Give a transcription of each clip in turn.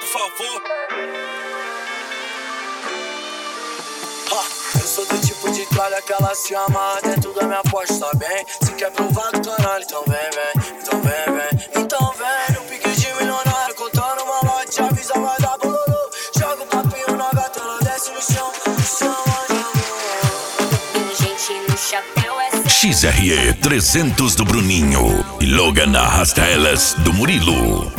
favor. Eu sou do tipo de tralha que ela se amarra dentro da minha porta, tá bem? Se quer provar do caralho, então vem, vem. Então vem, vem. Então vem, no pique de milionário, contando uma lote, avisa, vai dar bololô. Joga o papinho na gata, ela desce no chão, Gente no chapéu é XRE 300 do Bruninho e Logan Arrasta Elas do Murilo.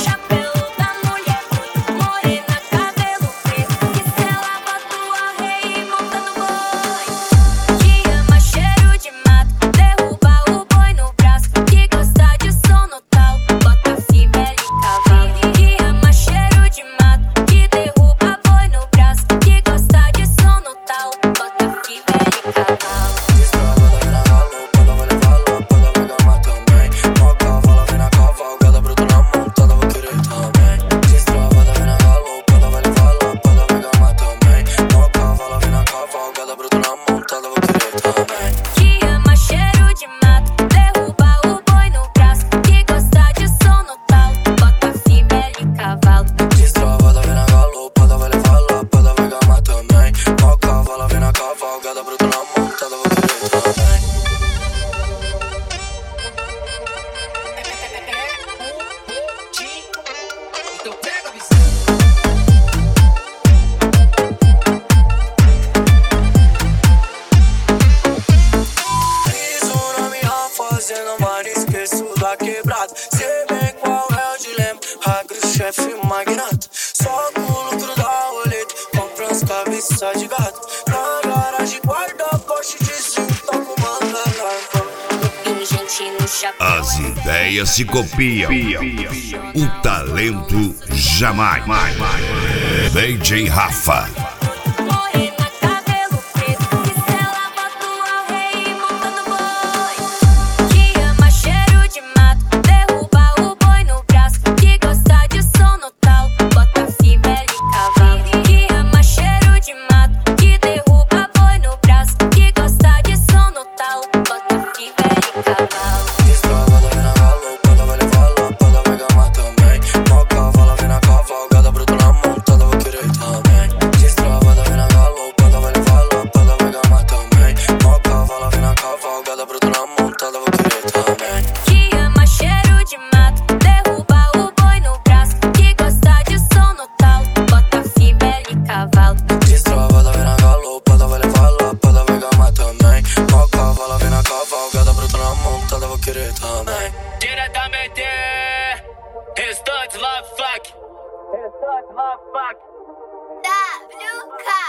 quebrado, sei bem qual é o dilema. Agro, chefe, magnata, só com o lucro da roleta. Compra uns cabeça de gato, na garagem guarda Porsche de 5, toco manga As ideias se copiam, o talento jamais. DJ Rafa. Diretamente, Restante Love Fuck. WK